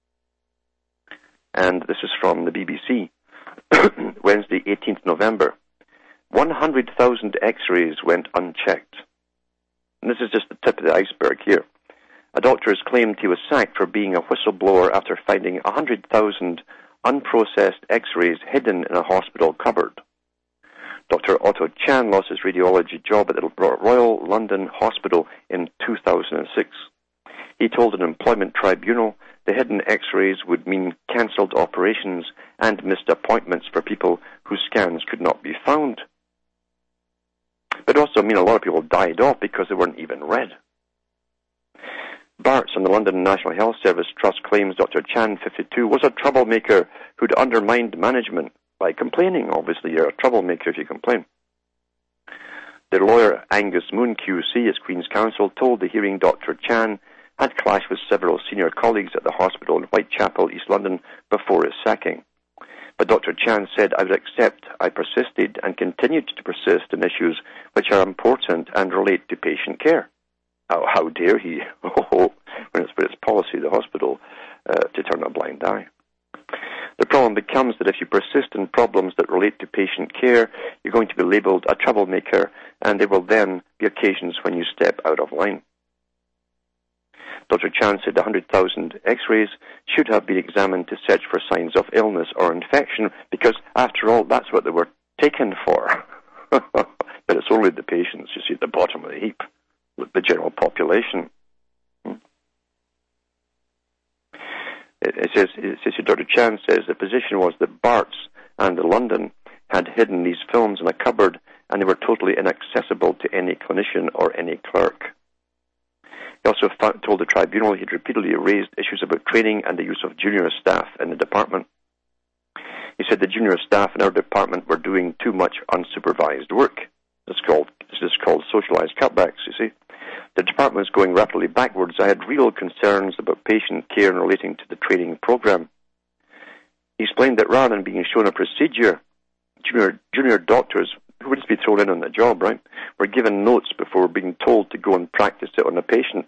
And this is from the B B C, Wednesday, eighteenth November. one hundred thousand x-rays went unchecked. And this is just the tip of the iceberg here. A doctor has claimed he was sacked for being a whistleblower after finding one hundred thousand unprocessed x-rays hidden in a hospital cupboard. Doctor Otto Chan lost his radiology job at the Royal London Hospital in two thousand six. He told an employment tribunal the hidden x-rays would mean cancelled operations and missed appointments for people whose scans could not be found. But also, I mean, a lot of people died off because they weren't even read. Barts and the London National Health Service Trust claims Doctor Chan, fifty-two, was a troublemaker who'd undermined management by complaining. Obviously, you're a troublemaker if you complain. Their lawyer, Angus Moon Q C, as Queen's Counsel, told the hearing Doctor Chan had clashed with several senior colleagues at the hospital in Whitechapel, East London, before his sacking. But Doctor Chan said, I would accept I persisted and continued to persist in issues which are important and relate to patient care. Oh, how dare he, oh, when it's, when it's policy of the hospital uh, to turn a blind eye. The problem becomes that if you persist in problems that relate to patient care, you're going to be labelled a troublemaker, and there will then be occasions when you step out of line. Doctor Chan said one hundred thousand x-rays should have been examined to search for signs of illness or infection, because, after all, that's what they were taken for. But it's only the patients, you see, at the bottom of the heap, the general population. It says, it says, Doctor Chan says the position was that Barts and London had hidden these films in a cupboard, and they were totally inaccessible to any clinician or any clerk. He also found, told the tribunal he had repeatedly raised issues about training and the use of junior staff in the department. He said the junior staff in our department were doing too much unsupervised work. This is called, this is called socialized cutbacks, you see. The department was going rapidly backwards. I had real concerns about patient care and relating to the training program. He explained that rather than being shown a procedure, junior, junior doctors, who would just be thrown in on the job, right, were given notes before being told to go and practice it on a patient.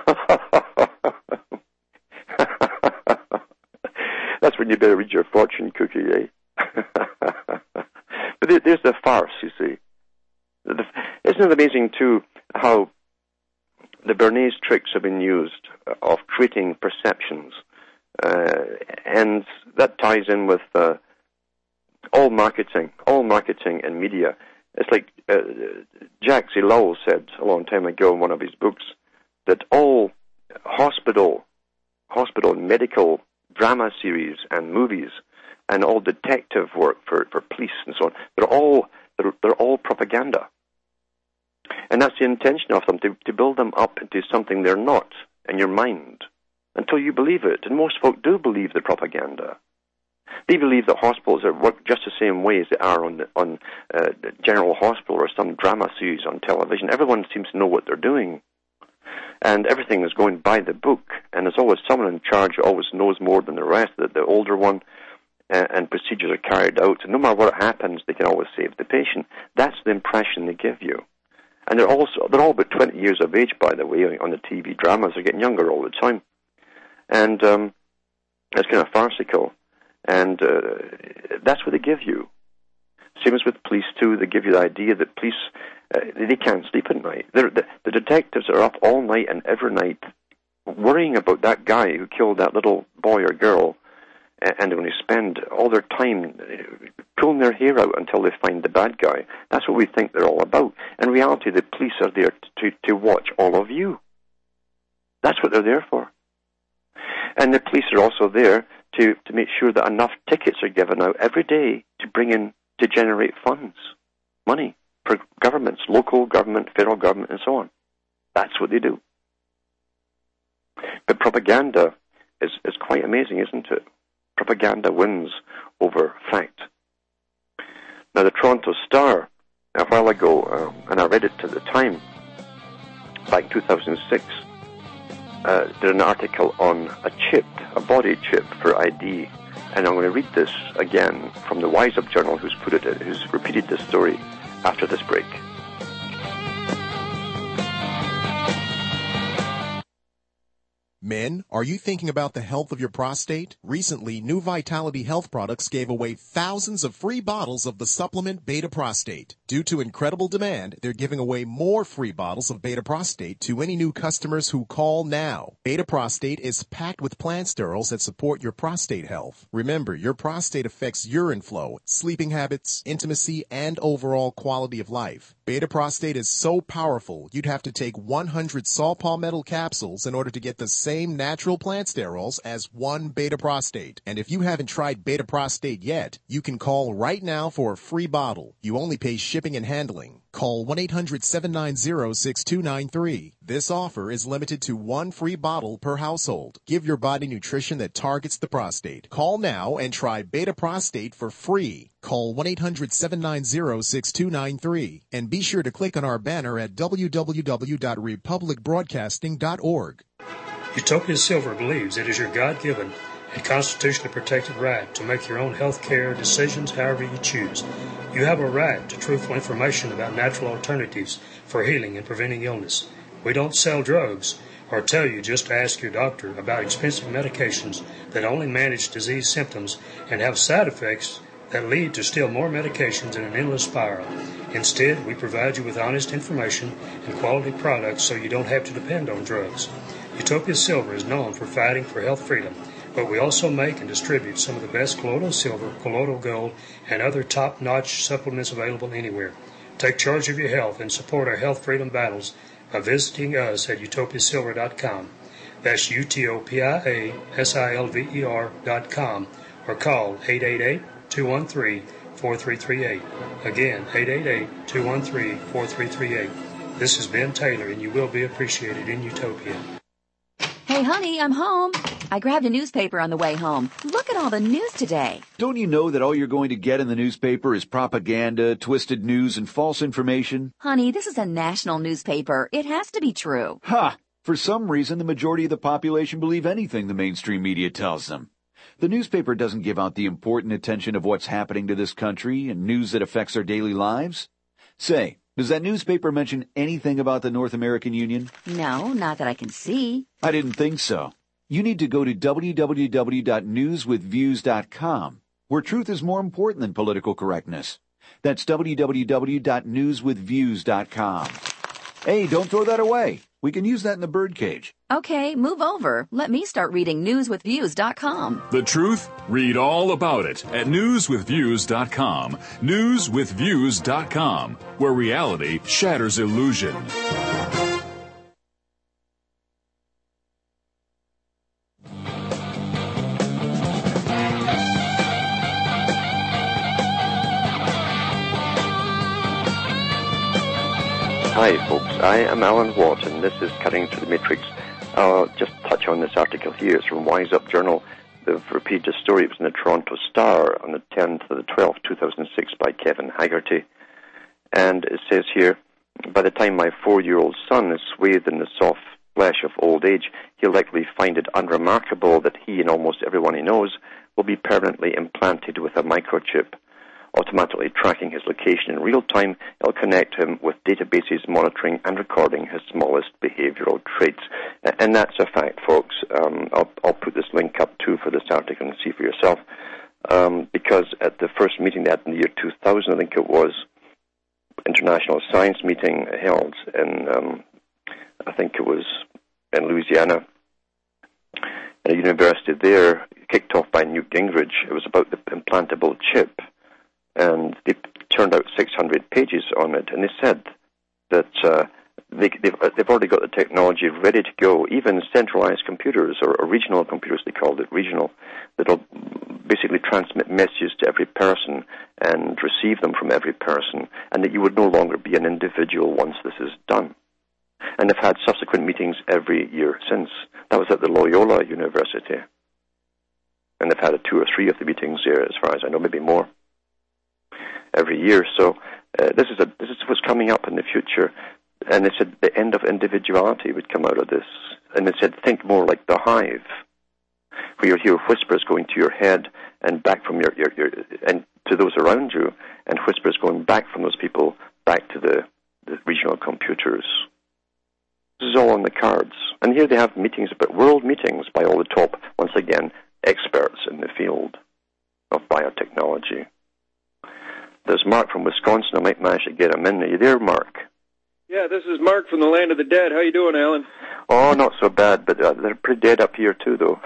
That's when you better read your fortune cookie, eh? But there's the farce, you see. Isn't it amazing, too, how the Bernays tricks have been used of creating perceptions, uh, and that ties in with uh, all marketing, all marketing and media. It's like uh, Jack C. Lowell said a long time ago in one of his books that all hospital, hospital and medical drama series and movies and all detective work for, for police and so on, they're all they're, they're all propaganda. And that's the intention of them, to, to build them up into something they're not in your mind until you believe it. And most folk do believe the propaganda. They believe that hospitals are work just the same way as they are on, on uh, General Hospital or some drama series on television. Everyone seems to know what they're doing. And everything is going by the book. And there's always someone in charge who always knows more than the rest, the, the older one, uh, and procedures are carried out. And no matter what happens, they can always save the patient. That's the impression they give you. And they're also they're all about twenty years of age, by the way, on the T V dramas. They're getting younger all the time. And um, it's kind of farcical. And uh, that's what they give you. Same as with police, too. They give you the idea that police, uh, they can't sleep at night. They're, the, the detectives are up all night and every night worrying about that guy who killed that little boy or girl, and when they spend all their time pulling their hair out until they find the bad guy. That's what we think they're all about. In reality, the police are there to, to watch all of you. That's what they're there for. And the police are also there to, to make sure that enough tickets are given out every day to bring in, to generate funds, money for governments, local government, federal government, and so on. That's what they do. But propaganda is, is quite amazing, isn't it? Propaganda wins over fact. Now, the Toronto Star, a while ago, uh, and I read it at the time, back in two thousand six, uh, did an article on a chip, a body chip for I D. And I'm going to read this again from the Wise Up Journal, who's put it, who's repeated this story after this break. Men, are you thinking about the health of your prostate? Recently, New Vitality Health Products gave away thousands of free bottles of the supplement Beta Prostate. Due to incredible demand, they're giving away more free bottles of Beta Prostate to any new customers who call now. Beta Prostate is packed with plant sterols that support your prostate health. Remember, your prostate affects urine flow, sleeping habits, intimacy, and overall quality of life. Beta Prostate is so powerful, you'd have to take one hundred saw palmetto capsules in order to get the same natural plant sterols as one Beta Prostate. And if you haven't tried Beta Prostate yet, you can call right now for a free bottle. You only pay shipping and handling. Call one eight hundred seven nine zero six two nine three. This offer is limited to one free bottle per household. Give your body nutrition that targets the prostate. Call now and try Beta Prostate for free. Call one eight hundred seven nine zero six two nine three. And be sure to click on our banner at w w w dot republic broadcasting dot org. Utopia Silver believes it is your God-given and constitutionally protected right to make your own health care decisions however you choose. You have a right to truthful information about natural alternatives for healing and preventing illness. We don't sell drugs or tell you just to ask your doctor about expensive medications that only manage disease symptoms and have side effects that lead to still more medications in an endless spiral. Instead, we provide you with honest information and quality products so you don't have to depend on drugs. Utopia Silver is known for fighting for health freedom, but we also make and distribute some of the best colloidal silver, colloidal gold, and other top-notch supplements available anywhere. Take charge of your health and support our health freedom battles by visiting us at utopia silver dot com. That's U T O P I A S I L V E R dot com, or call eight eight eight, two one three, four three three eight. Again, eight eight eight, two one three, four three three eight. This is Ben Taylor, and you will be appreciated in Utopia. Hey, honey, I'm home. I grabbed a newspaper on the way home. Look at all the news today. Don't you know that all you're going to get in the newspaper is propaganda, twisted news, and false information? Honey, this is a national newspaper. It has to be true. Ha! For some reason, the majority of the population believe anything the mainstream media tells them. The newspaper doesn't give out the important attention of what's happening to this country and news that affects our daily lives. Say, does that newspaper mention anything about the North American Union? No, not that I can see. I didn't think so. You need to go to w w w dot news with views dot com, where truth is more important than political correctness. That's w w w dot news with views dot com. Hey, don't throw that away. We can use that in the birdcage. Okay, move over. Let me start reading news with views dot com. The truth? Read all about it at news with views dot com. news with views dot com, where reality shatters illusion. Hi, folks. I am Alan Watt, and this is Cutting Through the Matrix. I'll just touch on this article here. It's from Wise Up Journal. They've repeated the story. It was in the Toronto Star on the tenth of the twelfth, two thousand six, by Kevin Haggerty. And it says here, by the time my four-year-old son is swathed in the soft flesh of old age, he'll likely find it unremarkable that he and almost everyone he knows will be permanently implanted with a microchip. Automatically tracking his location in real time, it'll connect him with databases monitoring and recording his smallest behavioral traits. And that's a fact, folks. Um, I'll, I'll put this link up, too, for this article and see for yourself. um, because at the first meeting they had in the year two thousand, I think it was, international science meeting held in, um, I think it was in Louisiana, at a university there, kicked off by Newt Gingrich. It was about the implantable chip, and they turned out six hundred pages on it, and they said that uh, they, they've, they've already got the technology ready to go, even centralized computers, or, or regional computers, they called it, regional, that'll basically transmit messages to every person and receive them from every person, and that you would no longer be an individual once this is done. And they've had subsequent meetings every year since. That was at the Loyola University. And they've had a two or three of the meetings there, as far as I know, maybe more, every year. So uh, this is a this is what's coming up in the future. And they said the end of individuality would come out of this. And they said, think more like the hive, where you hear whispers going to your head and back from your, your, your and to those around you, and whispers going back from those people back to the, the regional computers. This is all on the cards. And here they have meetings, about world meetings by all the top, once again, experts in the field of biotechnology. There's Mark from Wisconsin. I might manage to get him in. Are you there, Mark? Yeah, this is Mark from the Land of the Dead. How you doing, Alan? Oh, not so bad, but uh, they're pretty dead up here, too, though.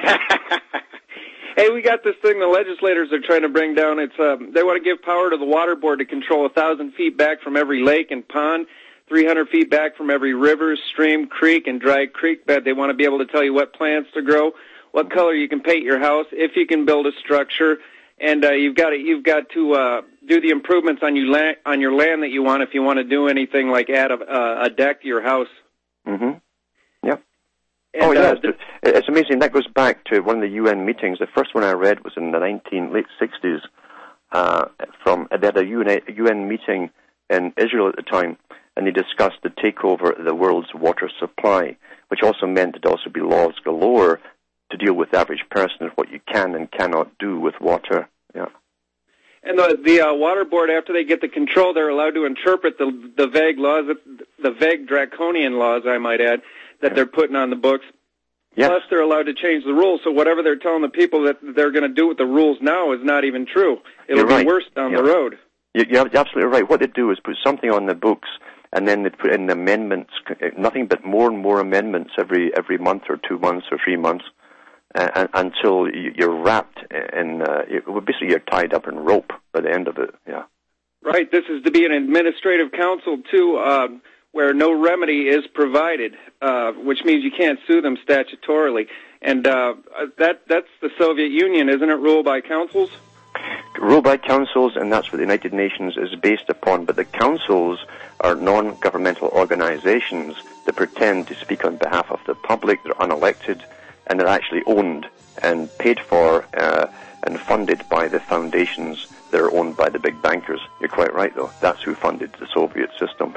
Hey, we got this thing the legislators are trying to bring down. It's um, they want to give power to the water board to control one thousand feet back from every lake and pond, three hundred feet back from every river, stream, creek, and dry creek bed. They want to be able to tell you what plants to grow, what color you can paint your house, if you can build a structure, and uh, you've got to, you've got to uh, do the improvements on, you la- on your land that you want if you want to do anything like add a, uh, a deck to your house. Mm-hmm. Yep. And, oh, yeah, uh, it's, it's amazing. That goes back to one of the U N meetings. The first one I read was in the nineteen late sixties. Uh, from they had a U N, a U N meeting in Israel at the time, and they discussed the takeover of the world's water supply, which also meant there'd also be laws galore to deal with the average person and what you can and cannot do with water. Yeah. And the, the uh, water board, after they get the control, they're allowed to interpret the the vague laws, the vague draconian laws, I might add, that they're putting on the books. Yes. Plus, they're allowed to change the rules. So whatever they're telling the people that they're going to do with the rules now is not even true. It'll You're be right. worse down Yeah. the road. You're absolutely right. What they do is put something on the books, and then they put in amendments, nothing but more and more amendments every every month or two months or three months, uh, until you're wrapped in, uh, well, basically you're tied up in rope by the end of it, yeah. Right. This is to be an administrative council, too, uh, where no remedy is provided, uh, which means you can't sue them statutorily. And uh, that that's the Soviet Union, isn't it, ruled by councils? Ruled by councils, and that's what the United Nations is based upon. But the councils are non-governmental organizations that pretend to speak on behalf of the public. They're unelected, and they're actually owned and paid for uh, and funded by the foundations that are owned by the big bankers. You're quite right, though. That's who funded the Soviet system.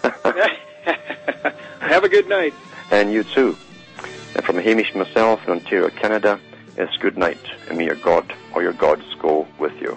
Have a good night. And you too. And from Hamish and myself in Ontario, Canada, it's good night, and may your God or your gods go with you.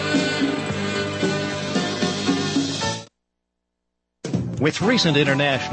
With recent international